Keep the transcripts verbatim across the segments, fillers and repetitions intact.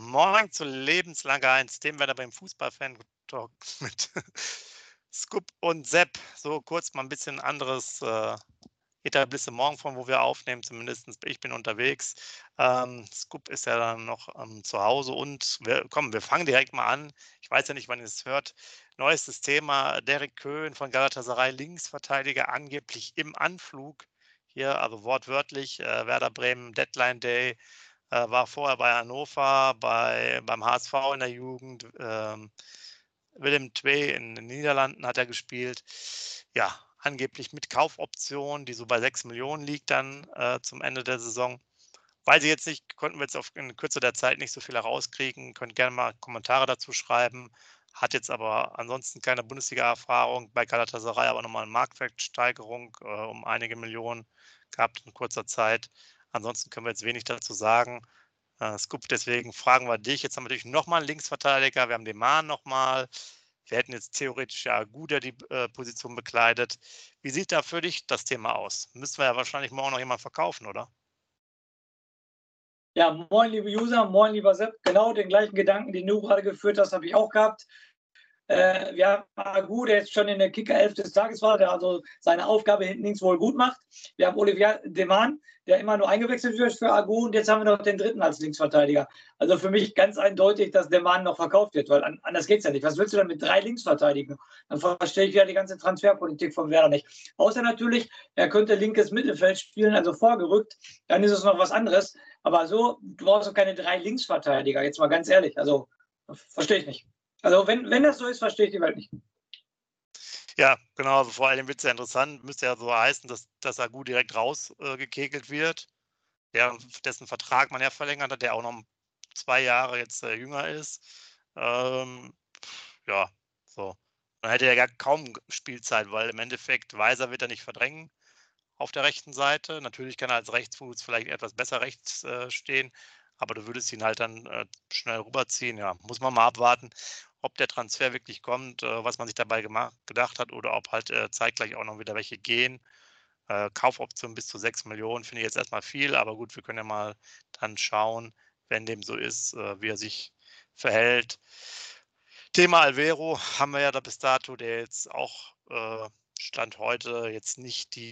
Moin zu Lebenslang eins, dem Werder beim Fußball-Fan-Talk mit Scoop und Sepp. So kurz mal ein bisschen anderes äh, Etablissement, von wo wir aufnehmen, zumindest ich bin unterwegs. Ähm, Scoop ist ja dann noch ähm, zu Hause und wir, komm, wir fangen direkt mal an. Ich weiß ja nicht, wann ihr es hört. Neuestes Thema, Derek Köhn von Galatasaray, Linksverteidiger, angeblich im Anflug. Hier, also wortwörtlich, äh, Werder Bremen, Deadline Day. Äh, war vorher bei Hannover, bei, beim H S V in der Jugend. Ähm, Willem Twee in den Niederlanden hat er gespielt. Ja, angeblich mit Kaufoption, die so bei sechs Millionen liegt dann äh, zum Ende der Saison. Weiß ich jetzt nicht, konnten wir jetzt auf, in Kürze der Zeit nicht so viel herauskriegen. Könnt gerne mal Kommentare dazu schreiben. Hat jetzt aber ansonsten keine Bundesliga-Erfahrung. Bei Galatasaray aber nochmal eine Marktwertsteigerung äh, um einige Millionen gehabt in kurzer Zeit. Ansonsten können wir jetzt wenig dazu sagen. Äh, Scoop, deswegen fragen wir dich. Jetzt haben wir natürlich nochmal einen Linksverteidiger. Wir haben den Mahn nochmal. Wir hätten jetzt theoretisch ja gut die äh, Position bekleidet. Wie sieht da für dich das Thema aus? Müssen wir ja wahrscheinlich morgen noch jemanden verkaufen, oder? Ja, moin, liebe User, moin, lieber Sepp. Genau den gleichen Gedanken, den du gerade geführt hast, habe ich auch gehabt. Äh, wir haben Agu, der jetzt schon in der Kicker-Elf des Tages war, der also seine Aufgabe hinten links wohl gut macht. Wir haben Olivier Deman, der immer nur eingewechselt wird für Agu. Und jetzt haben wir noch den dritten als Linksverteidiger. Also für mich ganz eindeutig, dass Deman noch verkauft wird, weil anders geht es ja nicht. Was willst du denn mit drei Linksverteidigern? Dann verstehe ich ja die ganze Transferpolitik von Werder nicht. Außer natürlich, er könnte linkes Mittelfeld spielen, also vorgerückt. Dann ist es noch was anderes. Aber so, du brauchst doch keine drei Linksverteidiger. Jetzt mal ganz ehrlich. Also verstehe ich nicht. Also wenn, wenn das so ist, verstehe ich die Welt nicht. Ja, genau, also vor allem wird es ja interessant, müsste ja so heißen, dass, dass Agu direkt rausgekegelt äh, wird, der, dessen Vertrag man ja verlängert hat, der auch noch zwei Jahre jetzt äh, jünger ist. Ähm, ja, so. Dann hätte er ja kaum Spielzeit, weil im Endeffekt Weiser wird er nicht verdrängen auf der rechten Seite. Natürlich kann er als Rechtsfuß vielleicht etwas besser rechts äh, stehen, aber du würdest ihn halt dann äh, schnell rüberziehen. Ja, muss man mal abwarten, ob der Transfer wirklich kommt, äh, was man sich dabei gemacht, gedacht hat oder ob halt äh, zeitgleich auch noch wieder welche gehen. Äh, Kaufoption bis zu sechs Millionen finde ich jetzt erstmal viel, aber gut, wir können ja mal dann schauen, wenn dem so ist, äh, wie er sich verhält. Thema Alvero haben wir ja da bis dato, der jetzt auch äh, Stand heute jetzt nicht die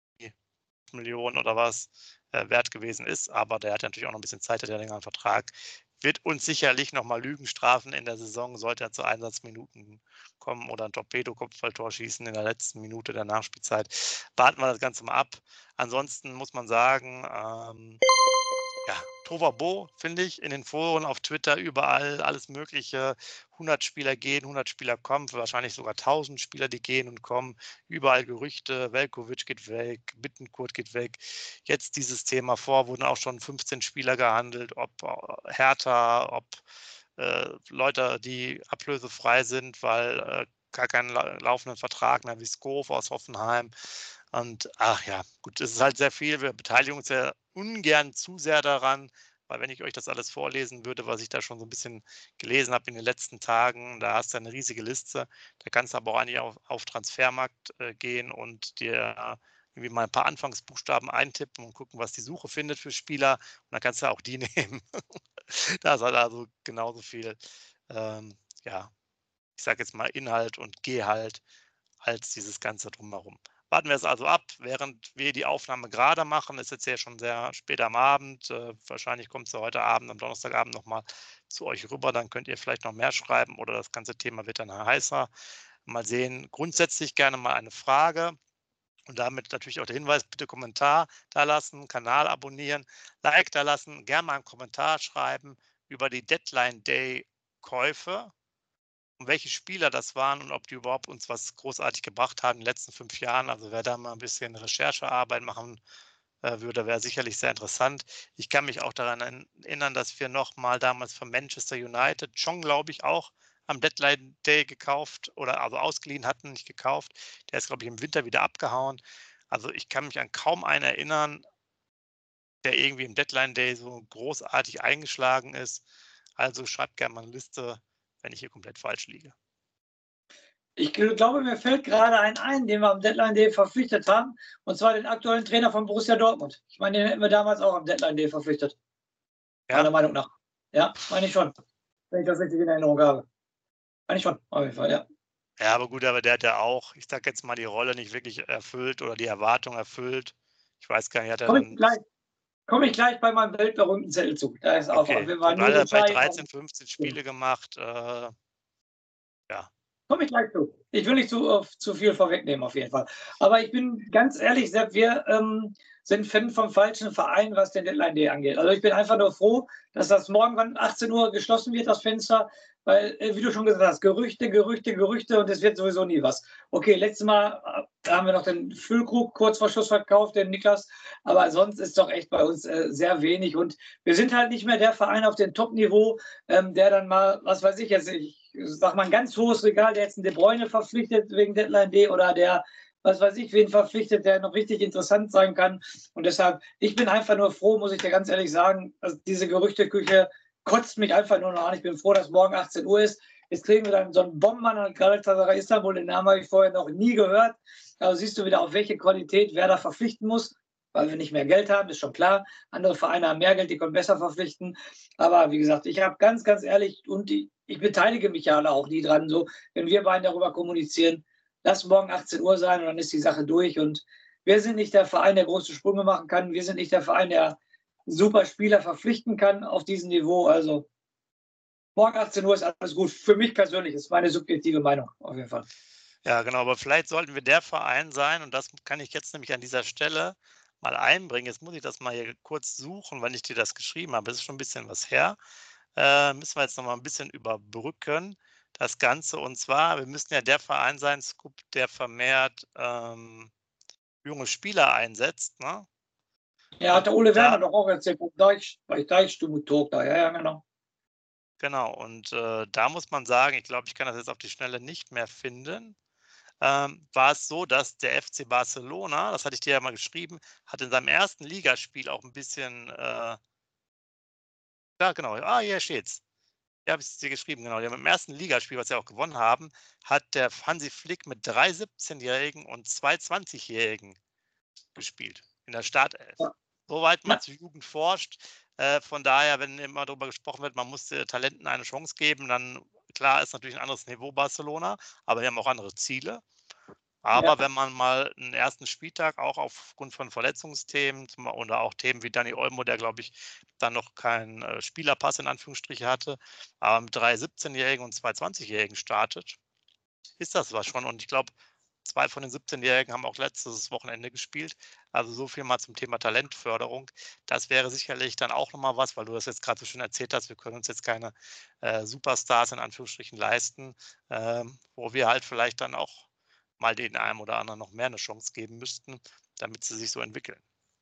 Millionen oder was äh, wert gewesen ist, aber der hat natürlich auch noch ein bisschen Zeit, hat ja länger einen Vertrag. Wird uns sicherlich nochmal Lügen strafen in der Saison, sollte er zu Einsatzminuten kommen oder ein Torpedo-Kopfballtor schießen in der letzten Minute der Nachspielzeit. Warten wir das Ganze mal ab. Ansonsten muss man sagen, ähm, ja, Tovabo, finde ich, in den Foren, auf Twitter, überall, alles Mögliche. hundert Spieler gehen, hundert Spieler kommen, wahrscheinlich sogar tausend Spieler, die gehen und kommen. Überall Gerüchte, Veljković geht weg, Bittencourt geht weg. Jetzt dieses Thema vor, wurden auch schon fünfzehn Spieler gehandelt, ob äh, Hertha, ob äh, Leute, die ablösefrei sind, weil äh, gar keinen la laufenden Vertrag mehr, wie Skov aus Hoffenheim. Und ach ja, gut, es ist halt sehr viel. Wir beteiligen uns ja ungern zu sehr daran, weil wenn ich euch das alles vorlesen würde, was ich da schon so ein bisschen gelesen habe in den letzten Tagen, da hast du eine riesige Liste. Da kannst du aber auch eigentlich auf, auf Transfermarkt äh, gehen und dir irgendwie mal ein paar Anfangsbuchstaben eintippen und gucken, was die Suche findet für Spieler. Und dann kannst du auch die nehmen. Da ist halt also genauso viel, ähm, ja, ich sage jetzt mal Inhalt und Gehalt als dieses Ganze drumherum. Warten wir es also ab, während wir die Aufnahme gerade machen. Ist jetzt ja schon sehr spät am Abend. Äh, wahrscheinlich kommt es ja heute Abend, am Donnerstagabend nochmal zu euch rüber. Dann könnt ihr vielleicht noch mehr schreiben oder das ganze Thema wird dann heißer. Mal sehen. Grundsätzlich gerne mal eine Frage. Und damit natürlich auch der Hinweis, bitte Kommentar da lassen, Kanal abonnieren, Like da lassen, gerne mal einen Kommentar schreiben über die Deadline Day Käufe und welche Spieler das waren und ob die überhaupt uns was großartig gebracht haben in den letzten fünf Jahren. Also wer da mal ein bisschen Recherchearbeit machen äh, würde, wäre sicherlich sehr interessant. Ich kann mich auch daran erinnern, dass wir noch mal damals von Manchester United, schon glaube ich auch, am Deadline Day gekauft oder also ausgeliehen hatten, nicht gekauft. Der ist, glaube ich, im Winter wieder abgehauen. Also ich kann mich an kaum einen erinnern, der irgendwie im Deadline Day so großartig eingeschlagen ist. Also schreibt gerne mal eine Liste, wenn ich hier komplett falsch liege. Ich glaube, mir fällt gerade ein ein, den wir am Deadline Day verpflichtet haben, und zwar den aktuellen Trainer von Borussia Dortmund. Ich meine, den hätten wir damals auch am Deadline Day verpflichtet. Ja. Meiner Meinung nach. Ja, meine ich schon. Wenn ich das richtig in Erinnerung habe. Meine ich schon, auf jeden Fall, ja. Ja, aber gut, aber der hat ja auch, ich sage jetzt mal, die Rolle nicht wirklich erfüllt oder die Erwartung erfüllt. Ich weiß gar nicht, hat er Komme ich dann gleich, komme ich gleich bei meinem weltberühmten Zettel zu. Da ist auch, okay, wir waren gut, nie hat er vielleicht entscheidend. dreizehn, fünfzehn Spiele gemacht, äh, ja. Komme ich gleich zu. Ich will nicht zu, äh, zu viel vorwegnehmen, auf jeden Fall. Aber ich bin ganz ehrlich, Sepp, wir ähm, sind Fan vom falschen Verein, was den Deadline Day angeht. Also ich bin einfach nur froh, dass das morgen wann achtzehn Uhr geschlossen wird, das Fenster, weil, äh, wie du schon gesagt hast, Gerüchte, Gerüchte, Gerüchte und es wird sowieso nie was. Okay, letztes Mal äh, haben wir noch den Füllkrug kurz vor Schluss verkauft, den Niklas, aber sonst ist doch echt bei uns äh, sehr wenig und wir sind halt nicht mehr der Verein auf dem Top-Niveau, ähm, der dann mal, was weiß ich jetzt, ich sag mal, ein ganz hohes Regal, der jetzt einen De Bruyne verpflichtet wegen Deadline Day oder der, was weiß ich, wen verpflichtet, der noch richtig interessant sein kann. Und deshalb, ich bin einfach nur froh, muss ich dir ganz ehrlich sagen, also diese Gerüchteküche kotzt mich einfach nur noch an. Ich bin froh, dass morgen achtzehn Uhr ist. Jetzt kriegen wir dann so einen Bombenmann an Galatasaray Istanbul, den Namen habe ich vorher noch nie gehört. Also siehst du wieder, auf welche Qualität wer da verpflichten muss, weil wir nicht mehr Geld haben, ist schon klar. Andere Vereine haben mehr Geld, die können besser verpflichten. Aber wie gesagt, ich habe ganz, ganz ehrlich, und die, ich beteilige mich ja auch nie dran, so, wenn wir beiden darüber kommunizieren, lass morgen achtzehn Uhr sein und dann ist die Sache durch. Und wir sind nicht der Verein, der große Sprünge machen kann. Wir sind nicht der Verein, der super Spieler verpflichten kann auf diesem Niveau. Also morgen achtzehn Uhr ist alles gut. Für mich persönlich ist meine subjektive Meinung auf jeden Fall. Ja, genau, aber vielleicht sollten wir der Verein sein und das kann ich jetzt nämlich an dieser Stelle mal einbringen. Jetzt muss ich das mal hier kurz suchen, wann ich dir das geschrieben habe. Das ist schon ein bisschen was her. Äh, müssen wir jetzt noch mal ein bisschen überbrücken, das Ganze. Und zwar, wir müssten ja der Verein sein, Scoop, der vermehrt ähm, junge Spieler einsetzt, ne? Ja, hat Und der Ole da Werner doch auch erzählt, bei Deich, bei Deichstube da. Ja, ja, genau. genau, und äh, da muss man sagen, ich glaube, ich kann das jetzt auf die Schnelle nicht mehr finden. Ähm, war es so, dass der F C Barcelona, das hatte ich dir ja mal geschrieben, hat in seinem ersten Ligaspiel auch ein bisschen, äh, ja genau, ah, hier steht's. Ja, habe ich es dir geschrieben, genau. Die haben im ersten Ligaspiel, was sie auch gewonnen haben, hat der Hansi Flick mit drei siebzehnjährigen und zwei zwanzigjährigen gespielt in der Startelf. Ja, Soweit man ja, zur Jugend forscht. Äh, von daher, wenn immer darüber gesprochen wird, man muss äh, Talenten eine Chance geben, dann klar ist natürlich ein anderes Niveau Barcelona, aber wir haben auch andere Ziele. Aber ja. wenn man mal einen ersten Spieltag auch aufgrund von Verletzungsthemen oder auch Themen wie Dani Olmo, der, glaube ich, dann noch keinen äh, Spielerpass in Anführungsstriche hatte, aber mit drei siebzehnjährigen und zwei zwanzigjährigen startet, ist das was schon. Und ich glaube, zwei von den siebzehnjährigen haben auch letztes Wochenende gespielt. Also so viel mal zum Thema Talentförderung. Das wäre sicherlich dann auch nochmal was, weil du das jetzt gerade so schön erzählt hast, wir können uns jetzt keine äh, Superstars in Anführungsstrichen leisten, ähm, wo wir halt vielleicht dann auch mal den einen oder anderen noch mehr eine Chance geben müssten, damit sie sich so entwickeln.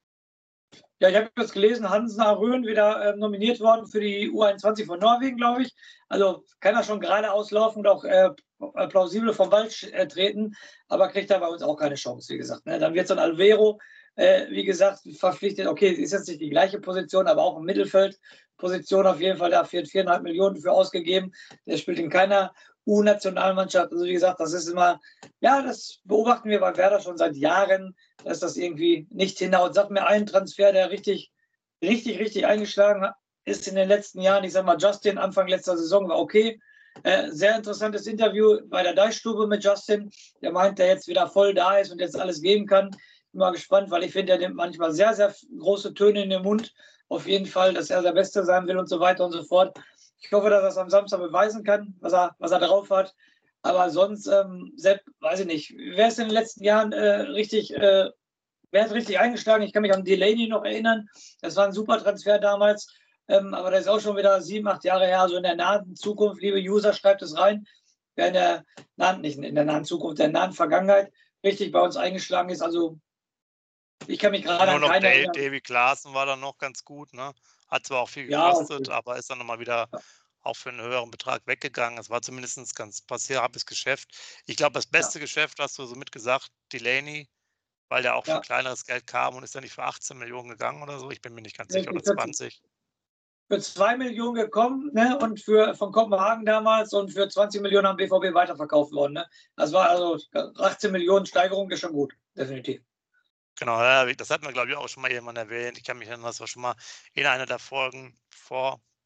Ja, ich habe jetzt gelesen, Hansen Röhn wieder äh, nominiert worden für die U einundzwanzig von Norwegen, glaube ich. Also kann er schon gerade auslaufen und auch äh, plausibel vom Ball äh, treten, aber kriegt er bei uns auch keine Chance, wie gesagt. Ne? Dann wird so ein Alvero, äh, wie gesagt, verpflichtet. Okay, ist jetzt nicht die gleiche Position, aber auch im Mittelfeld. Position auf jeden Fall da vier, viereinhalb Millionen für ausgegeben. Der spielt in keiner U-Nationalmannschaft. Also wie gesagt, das ist immer, ja, das beobachten wir bei Werder schon seit Jahren, dass das irgendwie nicht hinhaut. Sag mir einen Transfer, der richtig, richtig, richtig eingeschlagen ist in den letzten Jahren. Ich sag mal, Justin Anfang letzter Saison war okay. Äh, sehr interessantes Interview bei der Deichstube mit Justin. Der meint, der jetzt wieder voll da ist und jetzt alles geben kann. Bin mal gespannt, weil ich finde, er nimmt manchmal sehr, sehr große Töne in den Mund. Auf jeden Fall, dass er der Beste sein will und so weiter und so fort. Ich hoffe, dass er es am Samstag beweisen kann, was er, was er drauf hat. Aber sonst, ähm, Sepp, weiß ich nicht, wer ist in den letzten Jahren äh, richtig, äh, wer hat richtig eingeschlagen? Ich kann mich an Delaney noch erinnern. Das war ein super Transfer damals. Ähm, aber das ist auch schon wieder sieben, acht Jahre her. Also in der nahen Zukunft, liebe User, schreibt es rein. Wer in der nahen, nicht in der nahen Zukunft, in der nahen Vergangenheit richtig bei uns eingeschlagen ist. Also ich kann mich gerade Nur an noch keinen Dave, erinnern. Davy Klaassen war dann noch ganz gut, ne? Hat zwar auch viel Ja, gekostet, okay. aber ist dann nochmal wieder auch für einen höheren Betrag weggegangen. Es war zumindest ein ganz passables Geschäft. Ich glaube, das Ja, beste Geschäft, hast du so mitgesagt, Delaney, weil der auch für ja. kleineres Geld kam und ist dann nicht für achtzehn Millionen gegangen oder so. Ich bin mir nicht ganz sicher, oder Richtig, vierzig. zwanzig. Für zwei Millionen gekommen, ne? Und für von Kopenhagen damals und für zwanzig Millionen am B V B weiterverkauft worden. Ne? Das war also achtzehn Millionen Steigerung, ist schon gut, definitiv. Genau, ja, das hatten wir, glaube ich, auch schon mal jemand erwähnt. Ich kann mich erinnern, das war schon mal in einer der Folgen vor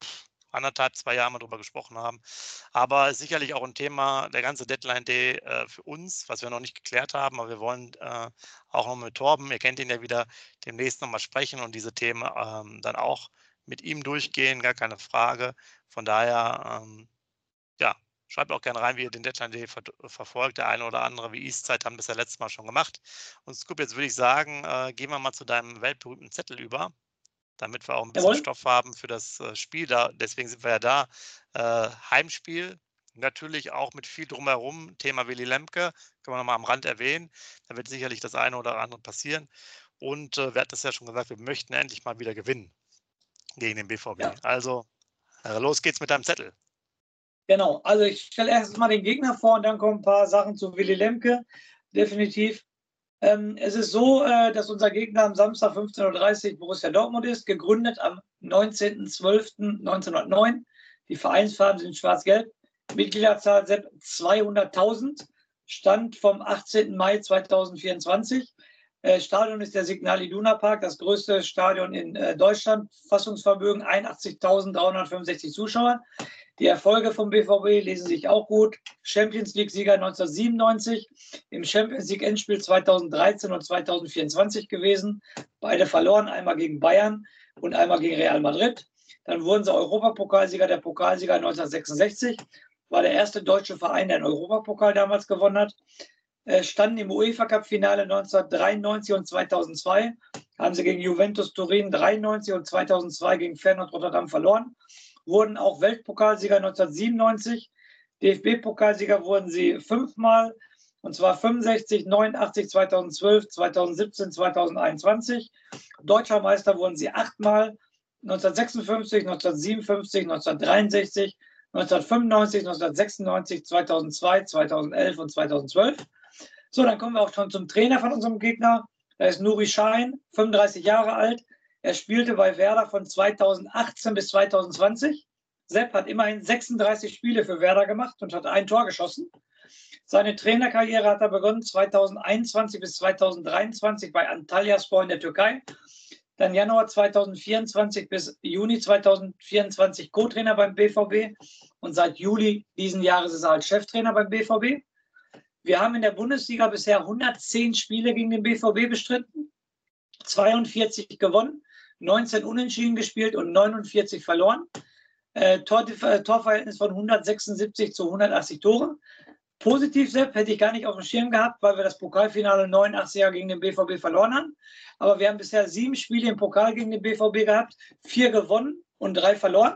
anderthalb, zwei Jahren mal drüber gesprochen haben. Aber sicherlich auch ein Thema, der ganze Deadline Day äh, für uns, was wir noch nicht geklärt haben. Aber wir wollen äh, auch noch mit Torben, ihr kennt ihn ja wieder, demnächst nochmal sprechen und diese Themen ähm, dann auch mit ihm durchgehen, gar keine Frage. Von daher, ähm, ja, schreibt auch gerne rein, wie ihr den Deadline Day ver verfolgt. Der eine oder andere, wie Eastside, haben das ja letztes Mal schon gemacht. Und Scoop, jetzt würde ich sagen, äh, gehen wir mal zu deinem weltberühmten Zettel über, damit wir auch ein bisschen Jawohl. Stoff haben für das äh, Spiel. Da, deswegen sind wir ja da. Äh, Heimspiel, natürlich auch mit viel drumherum. Thema Willy Lemke, können wir nochmal am Rand erwähnen. Da wird sicherlich das eine oder andere passieren. Und äh, wir hatten das ja schon gesagt, wir möchten endlich mal wieder gewinnen gegen den B V B. Ja. Also, äh, los geht's mit deinem Zettel. Genau, also ich stelle erst mal den Gegner vor und dann kommen ein paar Sachen zu Willy Lemke. Definitiv. Ähm, es ist so, äh, dass unser Gegner am Samstag fünfzehn Uhr dreißig Borussia Dortmund ist, gegründet am neunzehnten zwölften neunzehnhundertneun. Die Vereinsfarben sind schwarz-gelb. Mitgliederzahl zweihunderttausend. Stand vom achtzehnten Mai zweitausendvierundzwanzig. Äh, Stadion ist der Signal Iduna Park, das größte Stadion in äh, Deutschland. Fassungsvermögen einundachtzigtausenddreihundertfünfundsechzig Zuschauer. Die Erfolge vom B V B lesen sich auch gut. Champions League-Sieger neunzehnhundertsiebenundneunzig, im Champions League-Endspiel zweitausenddreizehn und zweitausendvierundzwanzig gewesen. Beide verloren, einmal gegen Bayern und einmal gegen Real Madrid. Dann wurden sie Europapokalsieger. Der Pokalsieger neunzehnhundertsechsundsechzig war der erste deutsche Verein, der den Europapokal damals gewonnen hat. Standen im UEFA-Cup-Finale neunzehnhundertdreiundneunzig und zweitausendzwei. Haben sie gegen Juventus Turin dreiundneunzig und zweitausendzwei gegen Feyenoord Rotterdam verloren. Wurden auch Weltpokalsieger neunzehnhundertsiebenundneunzig. D F B-Pokalsieger wurden sie fünfmal, und zwar fünfundsechzig, neunundachtzig, zweitausendzwölf, zweitausendsiebzehn, zweitausendeinundzwanzig. Deutscher Meister wurden sie achtmal, neunzehnhundertsechsundfünfzig, neunzehnhundertsiebenundfünfzig, neunzehnhundertdreiundsechzig, neunzehnhundertfünfundneunzig, neunzehnhundertsechsundneunzig, zweitausendzwei, zweitausendelf und zweitausendzwölf. So, dann kommen wir auch schon zum Trainer von unserem Gegner. Da ist Nuri Sahin, fünfunddreißig Jahre alt. Er spielte bei Werder von zweitausendachtzehn bis zweitausendzwanzig. Sepp hat immerhin sechsunddreißig Spiele für Werder gemacht und hat ein Tor geschossen. Seine Trainerkarriere hat er begonnen zweitausendeinundzwanzig bis zweitausenddreiundzwanzig bei Antalyaspor in der Türkei. Dann Januar zweitausendvierundzwanzig bis Juni zweitausendvierundzwanzig Co-Trainer beim B V B. Und seit Juli diesen Jahres ist er als Cheftrainer beim B V B. Wir haben in der Bundesliga bisher hundertzehn Spiele gegen den B V B bestritten, zweiundvierzig gewonnen, neunzehn unentschieden gespielt und neunundvierzig verloren. Äh, Tor, Torverhältnis von hundertsechsundsiebzig zu hundertachtzig Tore. Positiv, Sepp, hätte ich gar nicht auf dem Schirm gehabt, weil wir das Pokalfinale neunundachtziger gegen den B V B verloren haben. Aber wir haben bisher sieben Spiele im Pokal gegen den B V B gehabt, vier gewonnen und drei verloren.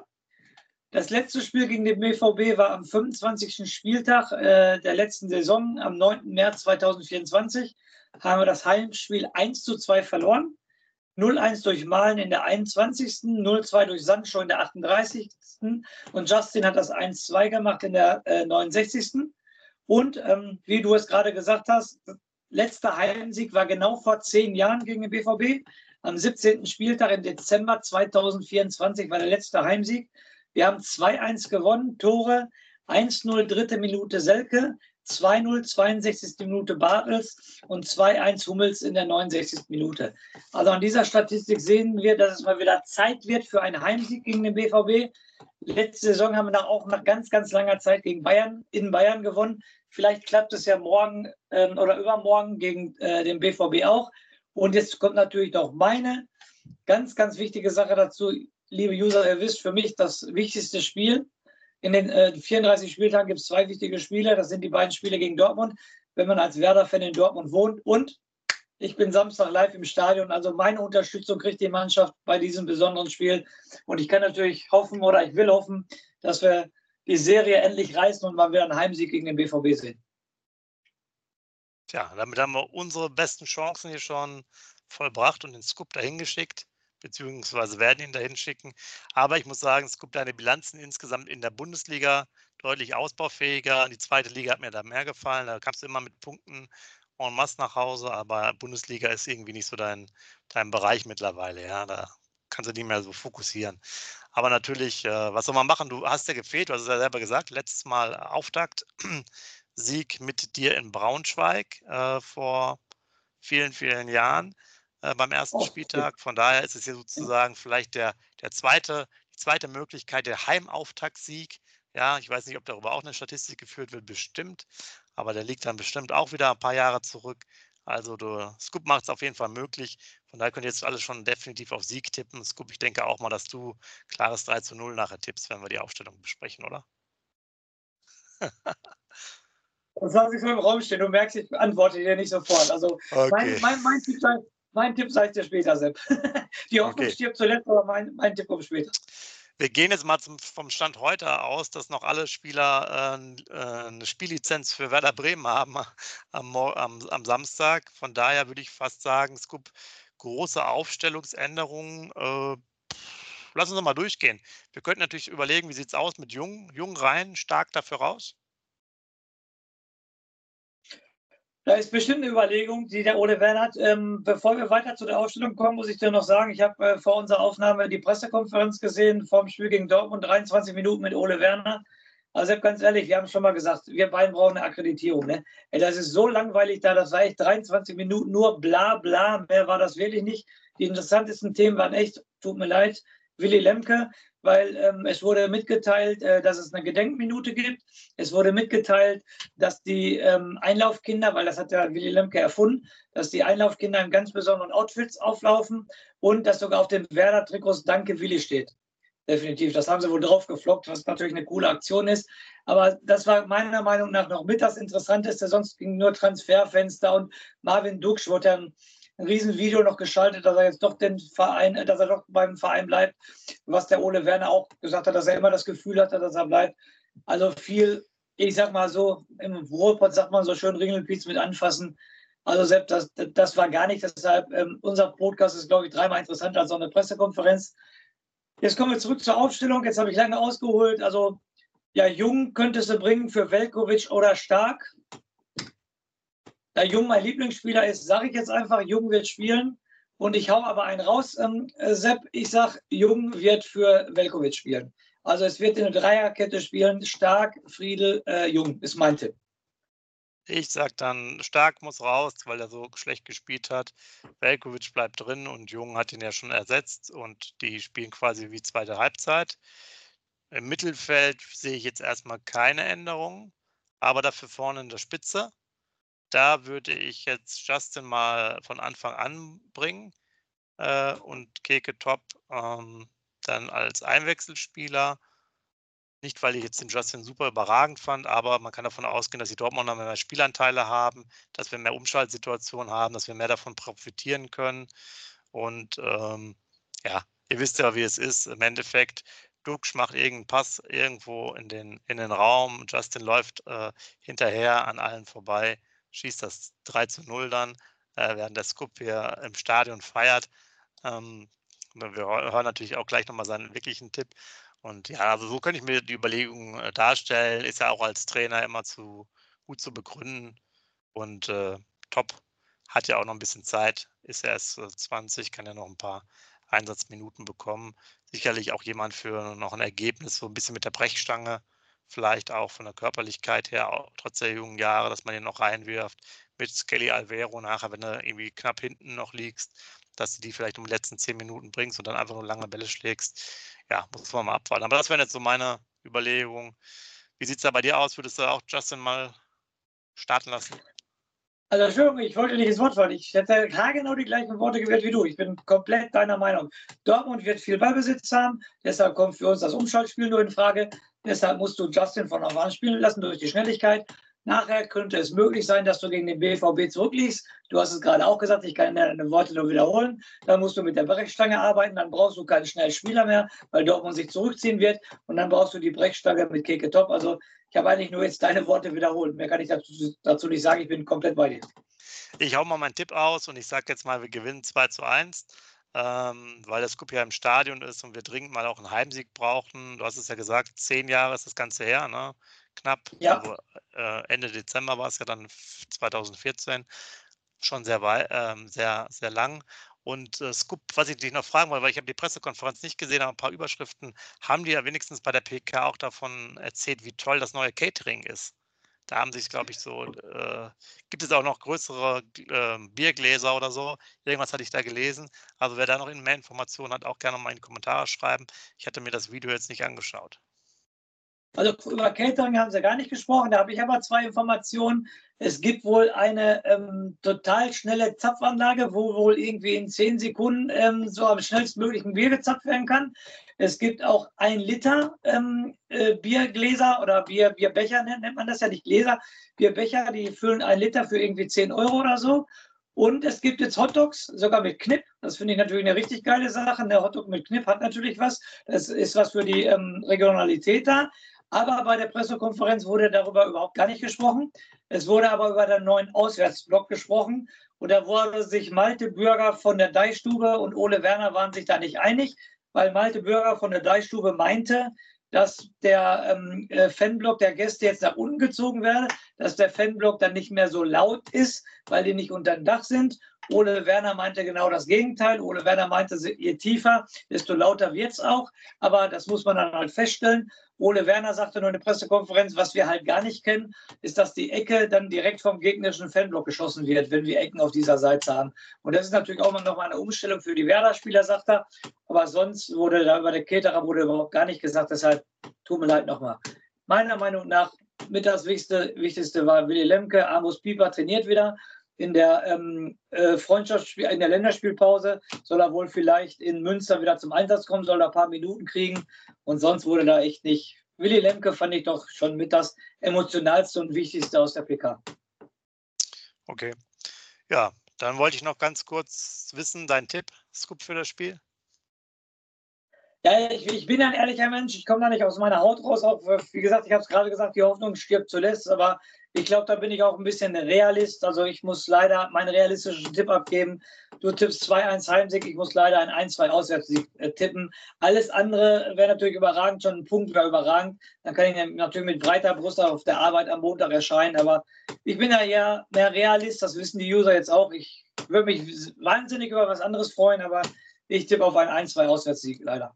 Das letzte Spiel gegen den B V B war am fünfundzwanzigsten Spieltag äh, der letzten Saison, am neunten März zweitausendvierundzwanzig. Haben wir das Heimspiel eins zu zwei verloren. null eins durch Malen in der einundzwanzigsten, null zwei durch Sancho in der achtunddreißigsten und Justin hat das eins zwei gemacht in der äh, neunundsechzigsten Und ähm, wie du es gerade gesagt hast, letzter Heimsieg war genau vor zehn Jahren gegen den B V B. Am siebzehnten Spieltag im Dezember zweitausendvierundzwanzig war der letzte Heimsieg. Wir haben zwei eins gewonnen, Tore eins null dritte Minute Selke, zwei null zweiundsechzigste Minute Bartels und zwei eins Hummels in der neunundsechzigsten Minute. Also an dieser Statistik sehen wir, dass es mal wieder Zeit wird für einen Heimsieg gegen den B V B. Letzte Saison haben wir nach, auch nach ganz, ganz langer Zeit gegen Bayern in Bayern gewonnen. Vielleicht klappt es ja morgen ähm, oder übermorgen gegen äh, den B V B auch. Und jetzt kommt natürlich noch meine ganz, ganz wichtige Sache dazu. Liebe User, ihr wisst, für mich das wichtigste Spiel. In den äh, vierunddreißig Spieltagen gibt es zwei wichtige Spiele. Das sind die beiden Spiele gegen Dortmund, wenn man als Werder-Fan in Dortmund wohnt. Und ich bin Samstag live im Stadion. Also meine Unterstützung kriegt die Mannschaft bei diesem besonderen Spiel. Und ich kann natürlich hoffen oder ich will hoffen, dass wir die Serie endlich reißen und mal wieder einen Heimsieg gegen den B V B sehen. Tja, damit haben wir unsere besten Chancen hier schon vollbracht und den Scoop dahin geschickt, beziehungsweise werden ihn dahin schicken. Aber ich muss sagen, es gibt eine Bilanzen insgesamt in der Bundesliga deutlich ausbaufähiger. Die zweite Liga hat mir da mehr gefallen. Da kamst du immer mit Punkten en masse nach Hause, aber Bundesliga ist irgendwie nicht so dein, dein Bereich mittlerweile. Ja, da kannst du nicht mehr so fokussieren. Aber natürlich, äh, was soll man machen? Du hast ja gefehlt, du hast es ja selber gesagt, letztes Mal Auftakt, Sieg mit dir in Braunschweig äh, vor vielen, vielen Jahren äh, beim ersten Oh, Spieltag. Von daher ist es hier sozusagen vielleicht der, der zweite, die zweite Möglichkeit der Heimauftaktsieg. Ja, ich weiß nicht, ob darüber auch eine Statistik geführt wird, bestimmt, aber der liegt dann bestimmt auch wieder ein paar Jahre zurück. Also du, Scoop macht es auf jeden Fall möglich. Von daher könnt ihr jetzt alles schon definitiv auf Sieg tippen. Scoop, ich denke auch mal, dass du klares drei zu null nachher tippst, wenn wir die Aufstellung besprechen, oder? Das lasse ich so im Raum stehen. Du merkst, ich antworte dir nicht sofort. Also mein, Okay, mein, mein Tipp, sei- mein Tipp sage ich dir später, Sepp. Die Hoffnung okay. stirbt zuletzt, aber mein, mein Tipp kommt später. Wir gehen jetzt mal zum, vom Stand heute aus, dass noch alle Spieler äh, äh, eine Spiellizenz für Werder Bremen haben am, Mor- am, am Samstag. Von daher würde ich fast sagen, Scoop, große Aufstellungsänderungen. Äh, pff, lass uns mal durchgehen. Wir könnten natürlich überlegen, wie sieht es aus mit Jung, Jung rein, stark dafür raus. Da ist bestimmt eine Überlegung, die der Ole Werner hat. Ähm, bevor wir weiter zu der Aufstellung kommen, muss ich dir noch sagen, ich habe äh, vor unserer Aufnahme die Pressekonferenz gesehen vom Spiel gegen Dortmund, dreiundzwanzig Minuten mit Ole Werner. Also ganz ehrlich, wir haben schon mal gesagt, wir beiden brauchen eine Akkreditierung. Ne? Ey, das ist so langweilig da, das war echt dreiundzwanzig Minuten nur bla bla, mehr war das wirklich nicht. Die interessantesten Themen waren echt, tut mir leid, Willy Lemke, weil ähm, es wurde mitgeteilt, äh, dass es eine Gedenkminute gibt. Es wurde mitgeteilt, dass die ähm, Einlaufkinder, weil das hat ja Willy Lemke erfunden, dass die Einlaufkinder in ganz besonderen Outfits auflaufen und dass sogar auf den Werder-Trikots Danke Willy steht. Definitiv, das haben sie wohl drauf geflockt, was natürlich eine coole Aktion ist. Aber das war meiner Meinung nach noch mit das Interessanteste. Sonst ging nur Transferfenster und Marvin Duksch wurde dann ein Riesenvideo noch geschaltet, dass er jetzt doch den Verein, dass er doch beim Verein bleibt, was der Ole Werner auch gesagt hat, dass er immer das Gefühl hatte, dass er bleibt. Also viel, ich sag mal so, im Ruhrpott sagt man so schön Ringelpiez mit anfassen. Also selbst das, das war gar nicht. Deshalb, ähm, unser Podcast ist, glaube ich, dreimal interessanter als so eine Pressekonferenz. Jetzt kommen wir zurück zur Aufstellung. Jetzt habe ich lange ausgeholt. Also, ja, Jung könntest du bringen für Velkovic oder Stark. Da Jung mein Lieblingsspieler ist, sage ich jetzt einfach, Jung wird spielen. Und ich hau aber einen raus, ähm, Sepp. Ich sage, Jung wird für Velkovic spielen. Also es wird in eine Dreierkette spielen. Stark, Friedel, äh, Jung ist mein Tipp. Ich sage dann, Stark muss raus, weil er so schlecht gespielt hat. Veljković bleibt drin und Jung hat ihn ja schon ersetzt und die spielen quasi wie zweite Halbzeit. Im Mittelfeld sehe ich jetzt erstmal keine Änderungen, aber dafür vorne in der Spitze. Da würde ich jetzt Justin mal von Anfang an bringen äh, und Keke Top ähm, dann als Einwechselspieler. Nicht, weil ich jetzt den Justin super überragend fand, aber man kann davon ausgehen, dass die Dortmunder mehr Spielanteile haben, dass wir mehr Umschaltsituationen haben, dass wir mehr davon profitieren können. Und ähm, ja, ihr wisst ja, wie es ist. Im Endeffekt, Duksch macht irgendeinen Pass irgendwo in den, in den Raum. Justin läuft äh, hinterher an allen vorbei, schießt das drei zu null dann, äh, während der Scoop hier im Stadion feiert. Ähm, wir hören natürlich auch gleich nochmal seinen wirklichen Tipp. Und ja, also so könnte ich mir die Überlegung äh, darstellen. Ist ja auch als Trainer immer zu gut zu begründen. Und äh, Top hat ja auch noch ein bisschen Zeit, ist ja erst äh, zwanzig, kann ja noch ein paar Einsatzminuten bekommen. Sicherlich auch jemand für noch ein Ergebnis, so ein bisschen mit der Brechstange, vielleicht auch von der Körperlichkeit her, auch trotz der jungen Jahre, dass man ihn noch reinwirft. Mit Skelly Alvero nachher, wenn du irgendwie knapp hinten noch liegst, dass du die vielleicht um die letzten zehn Minuten bringst und dann einfach nur lange Bälle schlägst. Ja, muss man mal abwarten. Aber das wären jetzt so meine Überlegungen. Wie sieht es da bei dir aus? Würdest du auch Justin mal starten lassen? Also Entschuldigung, ich wollte nicht ins Wort fallen. Ich hätte genau die gleichen Worte gewählt wie du. Ich bin komplett deiner Meinung. Dortmund wird viel Ballbesitz haben, deshalb kommt für uns das Umschaltspiel nur in Frage. Deshalb musst du Justin von Anfang an spielen lassen durch die Schnelligkeit. Nachher könnte es möglich sein, dass du gegen den B V B zurückliegst. Du hast es gerade auch gesagt, ich kann deine Worte nur wiederholen. Dann musst du mit der Brechstange arbeiten, dann brauchst du keinen schnellen Spieler mehr, weil Dortmund sich zurückziehen wird. Und dann brauchst du die Brechstange mit Keke Top. Also ich habe eigentlich nur jetzt deine Worte wiederholt. Mehr kann ich dazu, dazu nicht sagen. Ich bin komplett bei dir. Ich hau mal meinen Tipp aus und ich sage jetzt mal, wir gewinnen zwei zu eins, ähm, weil der Scoop ja im Stadion ist und wir dringend mal auch einen Heimsieg brauchen. Du hast es ja gesagt, zehn Jahre ist das Ganze her, ne? Knapp. Ja. Also äh, Ende Dezember war es ja dann zweitausendvierzehn. Schon sehr, wei- ähm, sehr, sehr lang. Und äh, Scoop, was ich dich noch fragen wollte, weil ich habe die Pressekonferenz nicht gesehen, aber ein paar Überschriften haben die ja wenigstens bei der P K auch davon erzählt, wie toll das neue Catering ist. Da haben sich, glaube ich, so, äh, gibt es auch noch größere äh, Biergläser oder so. Irgendwas hatte ich da gelesen. Also wer da noch mehr Informationen hat, auch gerne mal in die Kommentare schreiben. Ich hatte mir das Video jetzt nicht angeschaut. Also über Catering haben sie gar nicht gesprochen. Da habe ich aber zwei Informationen. Es gibt wohl eine ähm, total schnelle Zapfanlage, wo wohl irgendwie in zehn Sekunden ähm, so am schnellstmöglichen Bier gezapft werden kann. Es gibt auch ein Liter ähm, äh, Biergläser oder Bier, Bierbecher, nennt, nennt man das ja nicht Gläser, Bierbecher, die füllen ein Liter für irgendwie zehn Euro oder so. Und es gibt jetzt Hotdogs, sogar mit Knipp. Das finde ich natürlich eine richtig geile Sache. Der Hotdog mit Knipp hat natürlich was. Das ist was für die ähm, Regionalität da. Aber bei der Pressekonferenz wurde darüber überhaupt gar nicht gesprochen. Es wurde aber über den neuen Auswärtsblock gesprochen. Und da wurde sich Malte Bürger von der Deichstube und Ole Werner waren sich da nicht einig, weil Malte Bürger von der Deichstube meinte, dass der ähm, äh, Fanblock der Gäste jetzt nach unten gezogen werde, dass der Fanblock dann nicht mehr so laut ist, weil die nicht unter dem Dach sind. Ole Werner meinte genau das Gegenteil. Ole Werner meinte, je tiefer, desto lauter wird es auch. Aber das muss man dann halt feststellen. Ole Werner sagte nur in der Pressekonferenz, was wir halt gar nicht kennen, ist, dass die Ecke dann direkt vom gegnerischen Fanblock geschossen wird, wenn wir Ecken auf dieser Seite haben. Und das ist natürlich auch noch mal eine Umstellung für die Werder-Spieler, sagt er. Aber sonst wurde da über der Caterer wurde überhaupt gar nicht gesagt. Deshalb tut mir leid nochmal. Meiner Meinung nach mit das Wichtigste, Wichtigste war Willy Lemke. Amos Pieper trainiert wieder. In der ähm, äh, Freundschaftsspiel, in der Länderspielpause soll er wohl vielleicht in Münster wieder zum Einsatz kommen, soll er ein paar Minuten kriegen. Und sonst wurde da echt nicht. Willy Lemke fand ich doch schon mit das emotionalste und wichtigste aus der P K. Okay. Ja, dann wollte ich noch ganz kurz wissen, dein Tipp, Scoop für das Spiel? Ja, ich, ich bin ein ehrlicher Mensch. Ich komme da nicht aus meiner Haut raus. Auch, wie gesagt, ich habe es gerade gesagt, die Hoffnung stirbt zuletzt. Aber ich glaube, da bin ich auch ein bisschen Realist. Also ich muss leider meinen realistischen Tipp abgeben. Du tippst zwei eins Heimsieg. Ich muss leider ein eins zwei Auswärtssieg äh, tippen. Alles andere wäre natürlich überragend. Schon ein Punkt wäre überragend. Dann kann ich natürlich mit breiter Brust auf der Arbeit am Montag erscheinen. Aber ich bin ja eher mehr Realist. Das wissen die User jetzt auch. Ich würde mich wahnsinnig über was anderes freuen. Aber ich tippe auf ein eins zwei Auswärtssieg, leider.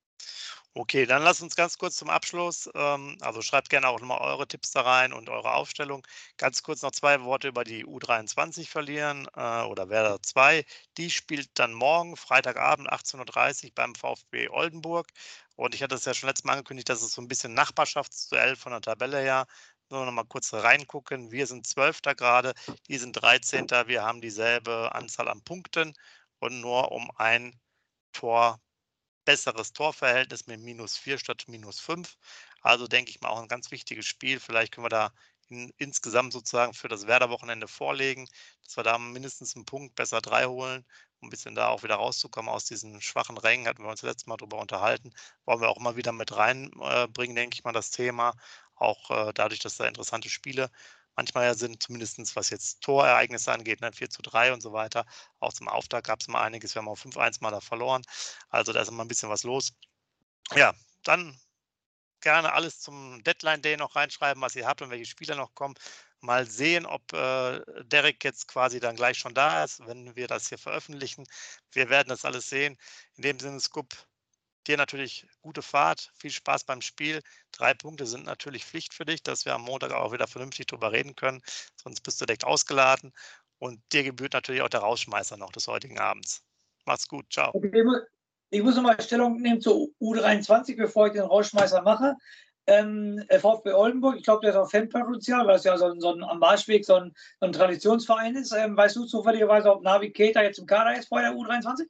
Okay, dann lasst uns ganz kurz zum Abschluss, ähm, also schreibt gerne auch nochmal eure Tipps da rein und eure Aufstellung. Ganz kurz noch zwei Worte über die U dreiundzwanzig verlieren äh, oder Werder zwei. Die spielt dann morgen, Freitagabend, achtzehn Uhr dreißig beim VfB Oldenburg. Und ich hatte es ja schon letztes Mal angekündigt, dass es so ein bisschen Nachbarschaftsduell von der Tabelle her. Nur noch mal kurz reingucken. Wir sind Zwölfter gerade, die sind dreizehnter Wir haben dieselbe Anzahl an Punkten und nur um ein Tor besseres Torverhältnis mit minus vier statt minus fünf. Also denke ich mal auch ein ganz wichtiges Spiel. Vielleicht können wir da in, insgesamt sozusagen für das Werder-Wochenende vorlegen, dass wir da mindestens einen Punkt, besser drei holen, um ein bisschen da auch wieder rauszukommen aus diesen schwachen Rängen. Hatten wir uns letztes Mal darüber unterhalten. Wollen wir auch mal wieder mit reinbringen, äh, denke ich mal, das Thema. Auch äh, dadurch, dass da interessante Spiele manchmal ja sind, zumindest was jetzt Torereignisse angeht, ne, vier zu drei und so weiter. Auch zum Auftakt gab es mal einiges. Wir haben auch fünf eins mal da verloren. Also da ist immer ein bisschen was los. Ja, dann gerne alles zum Deadline Day noch reinschreiben, was ihr habt und welche Spieler noch kommen. Mal sehen, ob äh, Derek jetzt quasi dann gleich schon da ist, wenn wir das hier veröffentlichen. Wir werden das alles sehen. In dem Sinne, Scoop, dir natürlich gute Fahrt, viel Spaß beim Spiel. Drei Punkte sind natürlich Pflicht für dich, dass wir am Montag auch wieder vernünftig drüber reden können. Sonst bist du direkt ausgeladen. Und dir gebührt natürlich auch der Rausschmeißer noch des heutigen Abends. Mach's gut, ciao. Okay, ich muss nochmal Stellung nehmen zur U dreiundzwanzig, bevor ich den Rausschmeißer mache. Ähm, VfB Oldenburg, ich glaube, der ist auch Fanpotenzial, weil es ja so, ein, so ein am Marschweg so ein, so ein Traditionsverein ist. Ähm, weißt du zufälligerweise, ob Navi Keita jetzt im Kader ist vor der U dreiundzwanzig?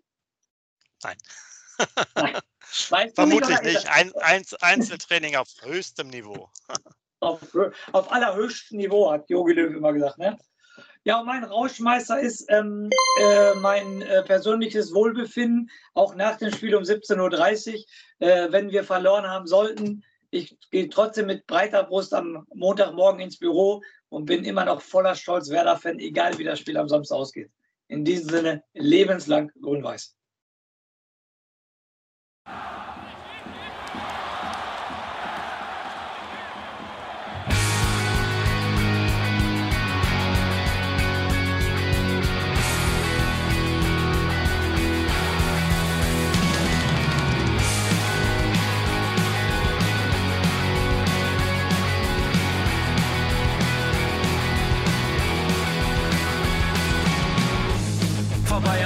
Nein. Nein. Weißt Vermutlich nicht. nicht. Ein, ein, Einzeltraining auf höchstem Niveau. auf, auf allerhöchstem Niveau, hat Jogi Löw immer gesagt. Ne? Ja, und mein Rausschmeißer ist ähm, äh, mein äh, persönliches Wohlbefinden, auch nach dem Spiel um siebzehn Uhr dreißig, äh, wenn wir verloren haben sollten. Ich gehe trotzdem mit breiter Brust am Montagmorgen ins Büro und bin immer noch voller Stolz Werder-Fan, egal wie das Spiel am Samstag ausgeht. In diesem Sinne, lebenslang grün-weiß.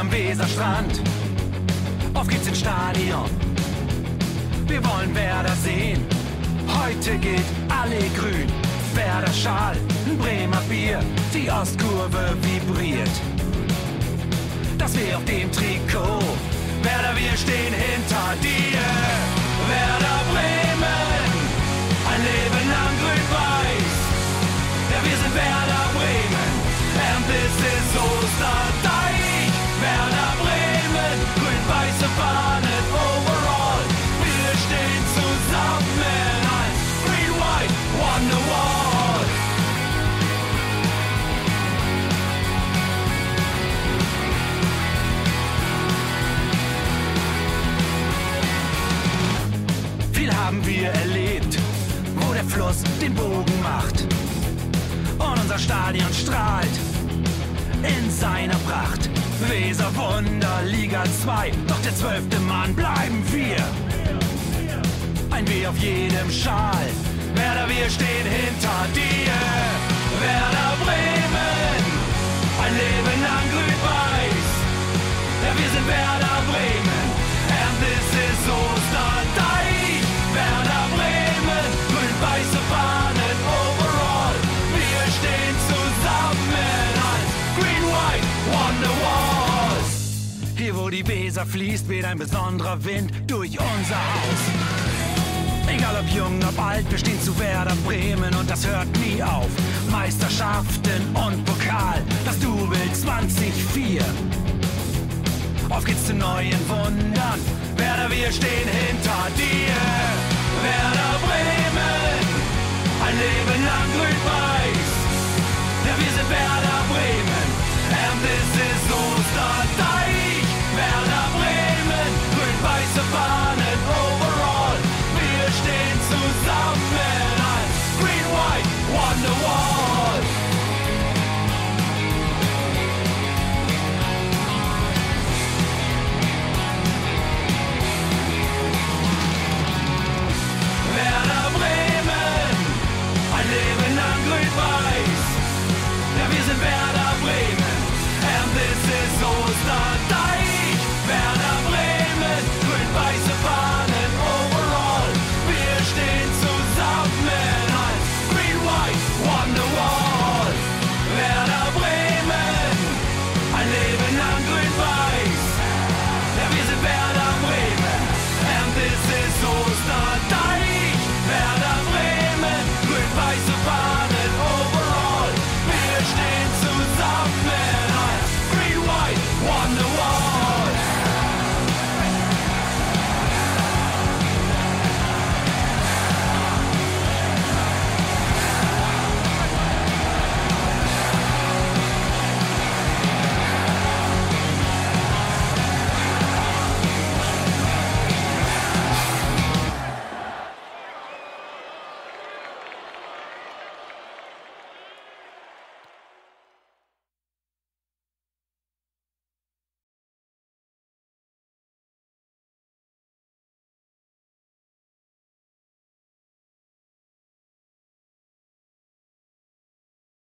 am Weserstrand. Auf geht's ins Stadion. Wir wollen Werder sehen. Heute gilt alle grün. Werder Schal, ein Bremer Bier. Die Ostkurve vibriert. Das weh auf dem Trikot. Werder, wir stehen hinter dir. Werder Bremen, ein Leben lang grün-weiß. Ja, wir sind Werder Bremen, and this is Osterdeich. Werder Bremen, grün-weiße Fahnen overall. Wir stehen zusammen als Green White Wonderwall. Viel haben wir erlebt, wo der Fluss den Bogen macht. Und unser Stadion strahlt in seiner Pracht. Weser Wunder, Liga zwei, doch der zwölfte Mann bleiben wir. Ein W auf jedem Schal, Werder, wir stehen hinter dir. Werder Bremen, ein Leben lang grün-weiß. Ja, wir sind Werder Bremen, and this is Osterdeich. Werder Bremen, grün-weiße Fahnen overall. Wir stehen zusammen als Green White Wonderwalls. Hier wo die Weser fließt, weht ein besonderer Wind durch unser Haus. Egal ob jung, ob alt, wir stehen zu Werder Bremen und das hört nie auf. Meisterschaften und Pokal, das Double zwanzig vier. Auf geht's zu neuen Wundern, Werder, wir stehen hinter dir. Werder Bremen, ein Leben lang grün-weiß. Ja, wir sind Werder Bremen, and this is Osterdeich. Werder Bremen, grün-weiße Fahnen overall. Wir stehen zusammen als Green White Wonderwall.